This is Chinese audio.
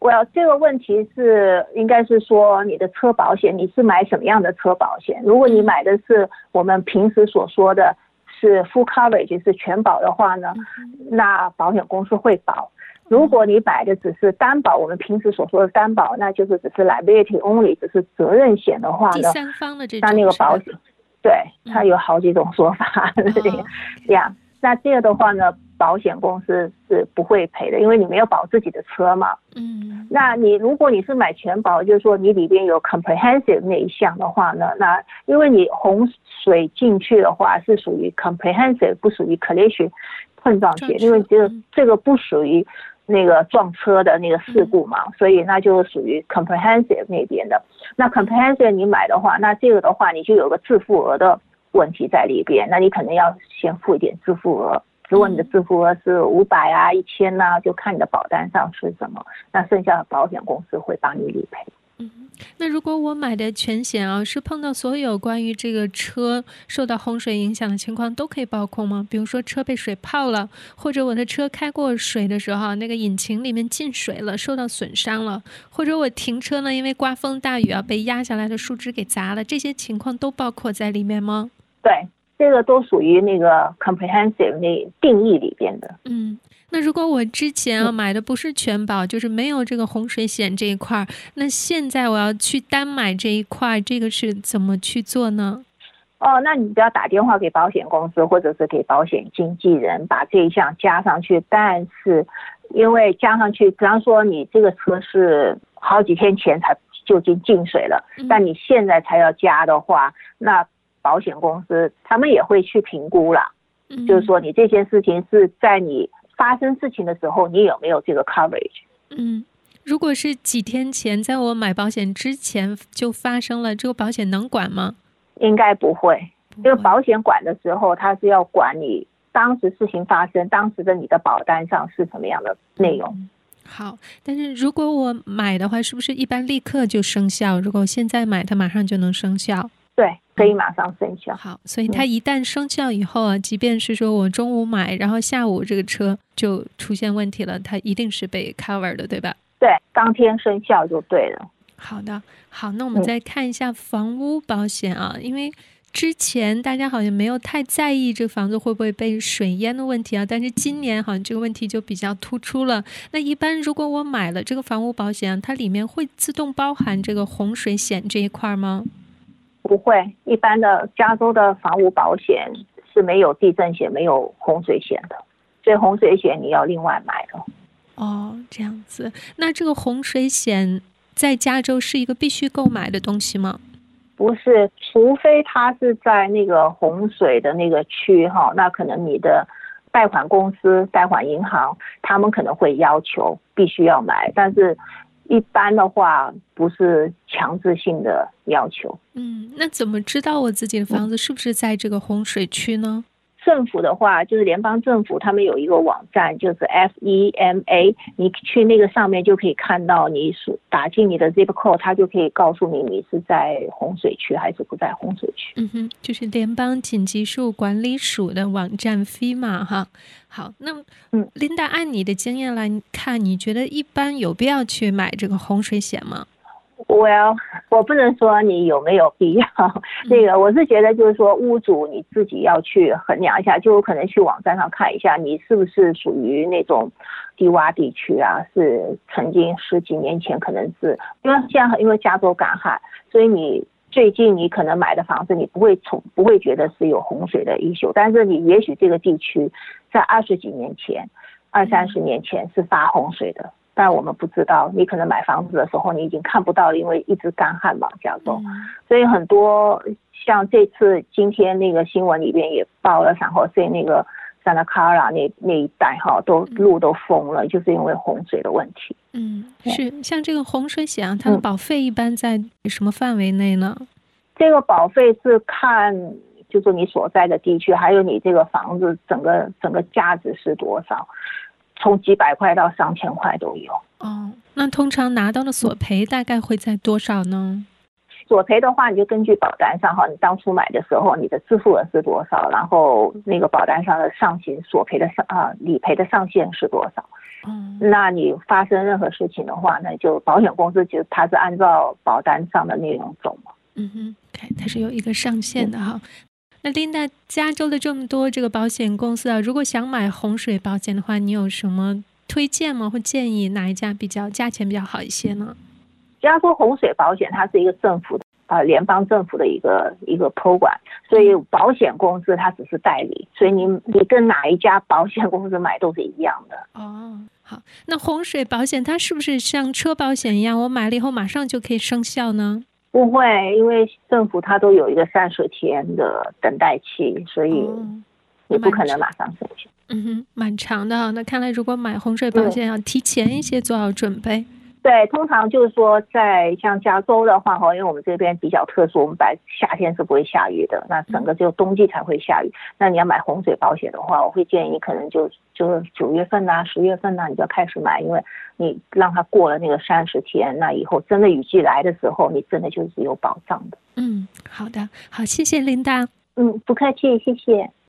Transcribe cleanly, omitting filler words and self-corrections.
我要这个问题是应该是说你的车保险你是买什么样的车保险？如果你买的是我们平时所说的是 full coverage 是全保的话呢，那保险公司会保。如果你买的只是担保，我们平时所说的担保，那就是只是 liability only 只是责任险的话呢， 第三方的这种， 那个保险对它有好几种说法呀。那这个的话呢，保险公司是不会赔的，因为你没有保自己的车嘛。那如果你是买全保，就是说你里边有 comprehensive 那一项的话呢，那因为你洪水进去的话是属于 comprehensive 不属于 collision 碰撞险，因为这个不属于那个撞车的那个事故嘛，所以那就属于 comprehensive 那边的。那 comprehensive 你买的话，那这个的话你就有个自付额的问题在里边，那你可能要先付一点自付额。如果你的自付额是500啊、1000啊，就看你的保单上是什么，那剩下的保险公司会帮你理赔。 那如果我买的全险啊，是碰到所有关于这个车受到洪水影响的情况都可以包括吗？比如说车被水泡了，或者我的车开过水的时候，那个引擎里面进水了，受到损伤了，或者我停车呢，因为刮风大雨啊，被压下来的树枝给砸了，这些情况都包括在里面吗？ 对，这个都属于那个 comprehensive 那定义里边的。 那如果我之前买的不是全保，就是没有这个洪水险这一块，那现在我要去单买这一块，这个是怎么去做呢？ 那你只要打电话给保险公司或者是给保险经纪人，把这一项加上去。但是因为加上去，比方说你这个车是好几天前才就已经进水了，但你现在才要加的话，那保险公司他们也会去评估啦，就是说你这件事情是在你发生事情的时候，你有没有这个 coverage？ 如果是几天前，在我买保险之前就发生了，这个保险能管吗？ 应该不会，这个保险管的时候，它是要管你当时事情发生，当时的你的保单上是什么样的内容。 好，但是如果我买的话，是不是一般立刻就生效？如果我现在买，它马上就能生效？ 对，可以马上生效。 好，所以它一旦生效以后啊，即便是说我中午买，然后下午这个车就出现问题了，它一定是被 cover 的，对吧？ 对，当天生效就对了。 好的，好，那我们再看一下房屋保险啊，因为之前大家好像没有太在意这个房子会不会被水淹的问题啊，但是今年好像这个问题就比较突出了。那一般如果我买了这个房屋保险，它里面会自动包含这个洪水险这一块吗？ 不会，一般的加州的房屋保险是没有地震险、没有洪水险的，所以洪水险你要另外买的。 这样子。那这个洪水险在加州是一个必须购买的东西吗？ 不是，除非它是在那个洪水的那个区那可能你的贷款公司、贷款银行他们可能会要求必须要买，但是一般的话不是强制性的要求。 那怎么知道我自己的房子是不是在这个洪水区呢？ 政府的话就是联邦政府他们有一个网站，就是 FEMA， 你去那个上面就可以看到，你打进你的 zip code， 它就可以告诉你你是在洪水区还是不在洪水区。 就是联邦紧急事务管理署的网站 FEMA 哈。好，那Linda 按你的经验来看，你觉得一般有必要去买这个洪水险吗？ 我不能说你有没有必要，这个我是觉得就是说屋主你自己要去衡量一下，就可能去网站上看一下你是不是属于那种低洼地区啊，是曾经10几年前可能是因为现在因为加州干旱，所以你最近你可能买的房子你不会觉得是有洪水的issue，但是你也许这个地区在20几年前、20-30年前是发洪水的。但我们不知道，你可能买房子的时候你已经看不到了，因为一直干旱嘛，加州，所以很多像这次今天那个新闻里边也报了，然后那个 Santa Clara 那一带路都封了，就是因为洪水的问题。 是像这个洪水险，它的保费一般在什么范围内呢？ 这个保费是看就是你所在的地区，还有你这个房子整个价值是多少。从几百块到上千块都有。 那通常拿到的索赔大概会在多少呢？ 索赔的话，你就根据保单上你当初买的时候你的自付额是多少，然后那个保单上的上限索赔的理赔的上限是多少。 那你发生任何事情的话，那就保险公司就它是按照保单上的内容走嘛。 它是有一个上限的哈。那Linda，加州的这么多这个保险公司啊，如果想买洪水保险的话，你有什么推荐吗？或建议哪一家价钱比较好一些呢？ 加州洪水保险它是一个政府的联邦政府的一个program，所以保险公司它只是代理，所以你跟哪一家保险公司买都是一样的。 好，那洪水保险它是不是像车保险一样，我买了以后马上就可以生效呢？ 不会，因为政府它都有一个30天的等待期，所以你不可能马上生效。 蛮长的。那看来如果买洪水保险要提前一些做好准备。 对，通常就是说在像加州的话，因为我们这边比较特殊，我们夏天是不会下雨的，那整个就冬季才会下雨。那你要买洪水保险的话，我会建议可能就是9月份啊、10月份啊，你就要开始买，因为你让它过了那个30天，那以后真的雨季来的时候，你真的就是有保障的。 好的，好，谢谢Linda。 不客气，谢谢。